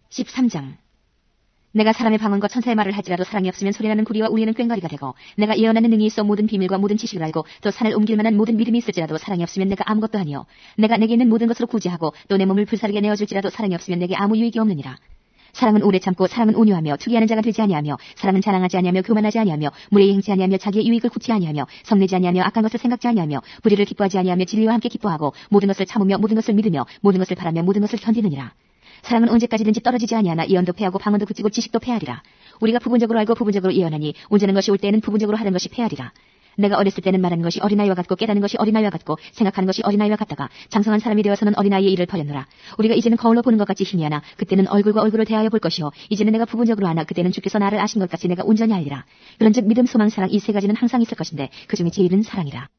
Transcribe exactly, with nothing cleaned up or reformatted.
십삼 장. 내가 사람의 방언과 천사의 말을 할지라도 사랑이 없으면 소리나는 구리와 우리는 꽹과리가 되고, 내가 예언하는 능이 있어 모든 비밀과 모든 지식을 알고 또 산을 옮길 만한 모든 믿음이 있을지라도 사랑이 없으면 내가 아무것도 아니요 내가 내게 있는 모든 것으로 구제하고 또 내 몸을 불사르게 내어줄지라도 사랑이 없으면 내게 아무 유익이 없느니라. 사랑은 오래 참고 사랑은 온유하며 투기하는 자가 되지 아니하며 사랑은 자랑하지 아니하며 교만하지 아니하며 무례히 행치 아니하며 자기의 유익을 굽지 아니하며 성내지 아니하며 악한 것을 생각지 아니하며 불의를 기뻐하지 아니하며 진리와 함께 기뻐하고 모든 것을 참으며 모든 것을 믿으며 모든 것을 바라며 모든 것을 견디느니라. 사랑은 언제까지든지 떨어지지 아니하나 예언도 패하고 방언도 그치고 지식도 패하리라. 우리가 부분적으로 알고 부분적으로 예언하니 온전한 것이 올 때에는 부분적으로 하는 것이 패하리라. 내가 어렸을 때는 말하는 것이 어린아이와 같고 깨닫는 것이 어린아이와 같고 생각하는 것이 어린아이와 같다가 장성한 사람이 되어서는 어린아이의 일을 버렸노라. 우리가 이제는 거울로 보는 것 같이 희미하나 그때는 얼굴과 얼굴을 대하여 볼 것이요 이제는 내가 부분적으로 아나 그때는 주께서 나를 아신 것 같이 내가 온전히 알리라. 그런즉 믿음 소망 사랑 이 세 가지는 항상 있을 것인데 그중에 제일은 사랑이라.